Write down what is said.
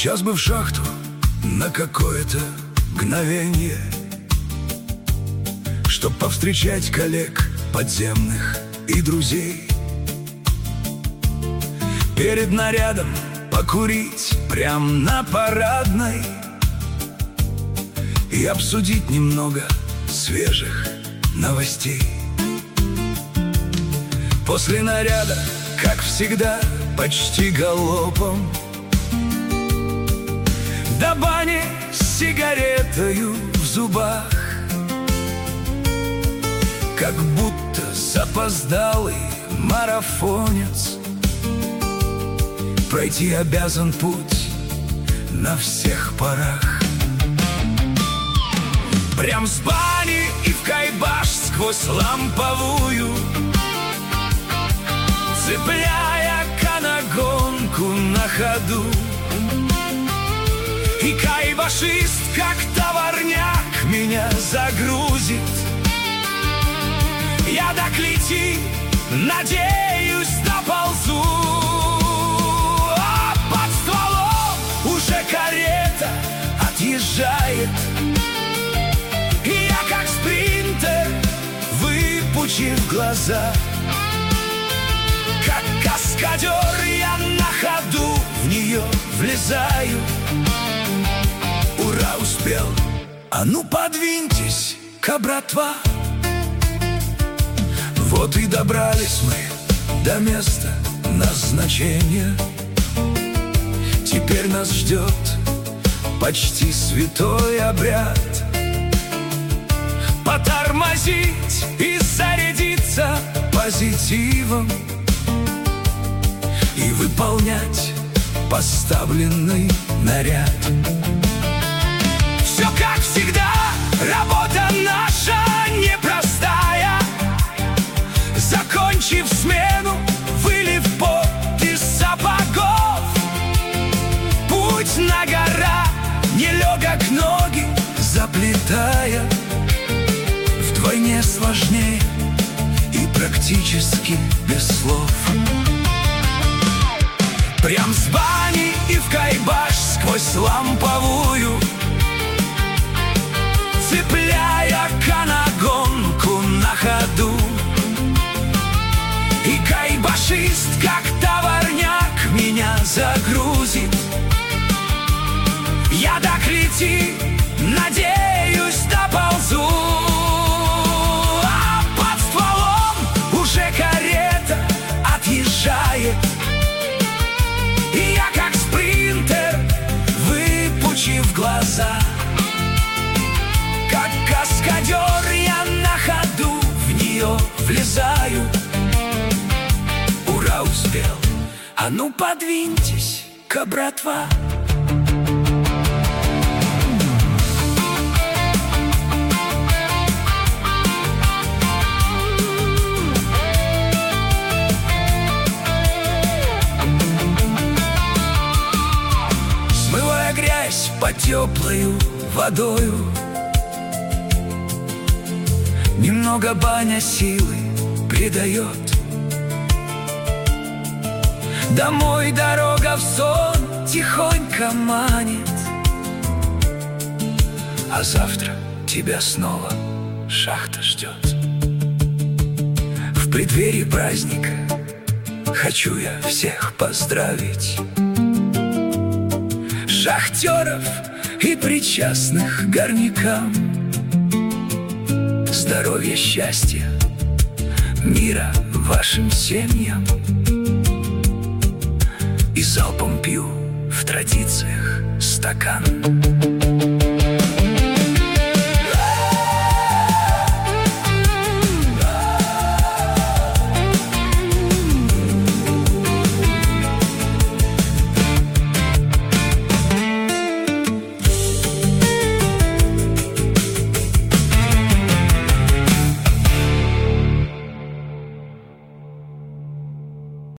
Сейчас бы в шахту на какое-то мгновенье, чтоб повстречать коллег подземных и друзей. Перед нарядом покурить прям на парадной и обсудить немного свежих новостей. После наряда, как всегда, почти галопом до бани с сигаретою в зубах, как будто запоздалый марафонец пройти обязан путь на всех парах. Прям с бани и в кайбаш сквозь ламповую, цепляя канагонку на ходу. И кайбашист, как товарняк, меня загрузит. Я до клети, надеюсь, доползу. А под стволом уже карета отъезжает. И я, как спринтер, выпучив глаза, как каскадер, я на ходу в нее влезаю. Ура, успел! А ну подвиньтесь, братва! Вот и добрались мы до места назначения. Теперь нас ждет почти святой обряд. Потормозить и зарядиться позитивом и выполнять поставленный наряд. Все как всегда, работа наша непростая. Закончив смену, вылив пот из сапогов, путь на гора нелегок, ноги заплетая, вдвойне сложнее и практически без слов. Прям с бани и в кайбаш сквозь ламповую, цепляя канагонку на ходу. И кайбашист, как товарняк, меня загрузит. Я до клети, надеюсь, доползу. А под стволом уже карета отъезжает. И я, как спринтер, выпучив глаза, как каскадер, я на ходу в нее влезаю. Ура, успел! А ну подвиньтесь, братва! Смывая грязь по теплою водою, немного баня силы придает. Домой дорога в сон тихонько манит, а завтра тебя снова шахта ждет. В преддверии праздника хочу я всех поздравить, шахтеров и причастных горнякам. Здоровья, счастья, мира вашим семьям. И залпом пью в традициях стакан.